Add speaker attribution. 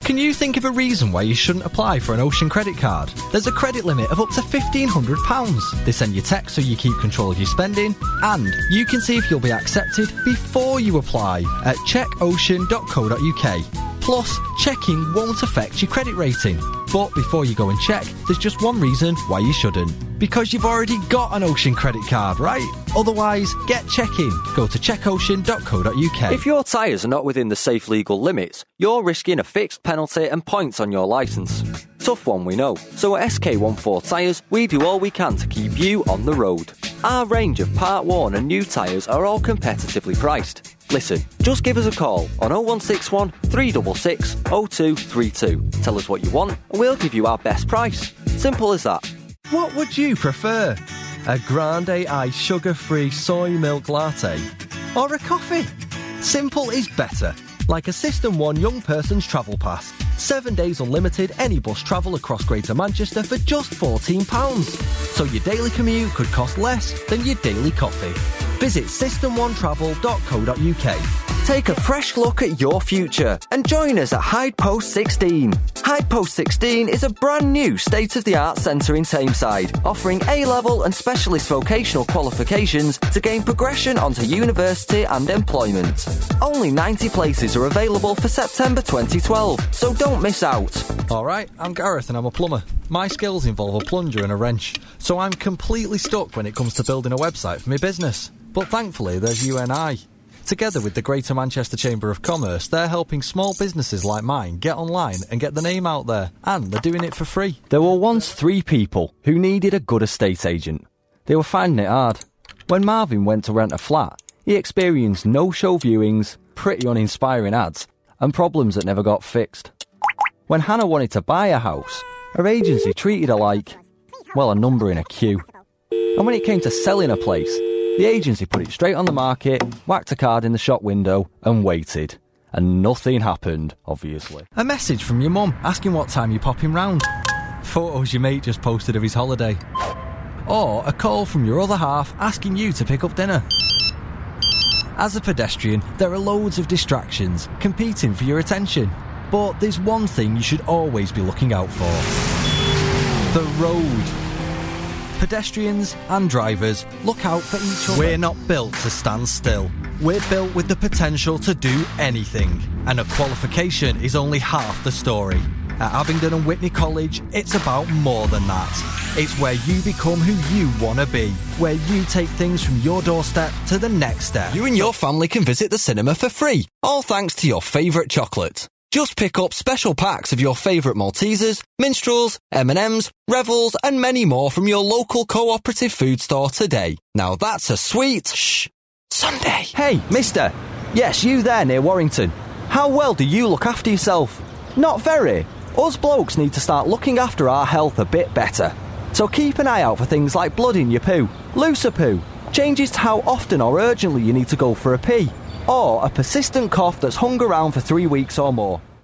Speaker 1: Can you think of a reason why you shouldn't apply for an Ocean credit card? There's a credit limit of up to £1,500. They send you texts so you keep control of your spending, and you can see if you'll be accepted before you apply at checkocean.co.uk. Plus, checking won't affect your credit rating. But before you go and check, there's just one reason why you shouldn't. Because you've already got an Ocean credit card, right? Otherwise, get checking. Go to checkocean.co.uk.
Speaker 2: If your tyres are not within the safe legal limits, you're risking a fixed penalty and points on your licence. Tough one, we know. So at SK14 Tyres, we do all we can to keep you on the road. Our range of part-worn and new tyres are all competitively priced. Listen, just give us a call on 0161 366 0232. Tell us what you want and we'll give you our best price. Simple as that.
Speaker 1: What would you prefer? A grande iced sugar-free soy milk latte? Or a coffee? Simple is better. Like a System 1 Young Person's Travel Pass. 7 days unlimited, any bus travel across Greater Manchester for just £14. So your daily commute could cost less than your daily coffee. Visit system1travel.co.uk.
Speaker 2: Take a fresh look at your future and join us at Hyde Post 16. Hyde Post 16 is a brand new state-of-the-art centre in Tameside, offering A-level and specialist vocational qualifications to gain progression onto university and employment. Only 90 places are available for September 2012, so don't miss out.
Speaker 1: Alright, I'm Gareth and I'm a plumber. My skills involve a plunger and a wrench, so I'm completely stuck when it comes to building a website for my business. But thankfully there's UNI. Together with the Greater Manchester Chamber of Commerce, they're helping small businesses like mine get online and get the name out there. And they're doing it for free.
Speaker 2: There were once 3 people who needed a good estate agent. They were finding it hard. When Marvin went to rent a flat, he experienced no-show viewings, pretty uninspiring ads, and problems that never got fixed. When Hannah wanted to buy a house, her agency treated her like, well, a number in a queue. And when it came to selling a place, the agency put it straight on the market, whacked a card in the shop window and waited. And nothing happened, obviously.
Speaker 1: A message from your mum asking what time you're popping round. Photos your mate just posted of his holiday. Or a call from your other half asking you to pick up dinner. As a pedestrian, there are loads of distractions competing for your attention. But there's one thing you should always be looking out for. The road. Pedestrians and drivers, look out for each other. We're not built to stand still. We're built with the potential to do anything. And a qualification is only half the story. At Abingdon and Whitney College, it's about more than that. It's where you become who you want to be. Where you take things from your doorstep to the next step. You and your family can visit the cinema for free. All thanks to your favourite chocolate. Just pick up special packs of your favourite Maltesers, Minstrels, M&Ms, Revels and many more from your local cooperative food store today. Now that's a sweet Sunday.
Speaker 2: Hey, mister. Yes, you there near Warrington. How well do you look after yourself? Not very. Us blokes need to start looking after our health a bit better. So keep an eye out for things like blood in your poo, looser poo, changes to how often or urgently you need to go for a pee, or a persistent cough that's hung around for 3 weeks or more.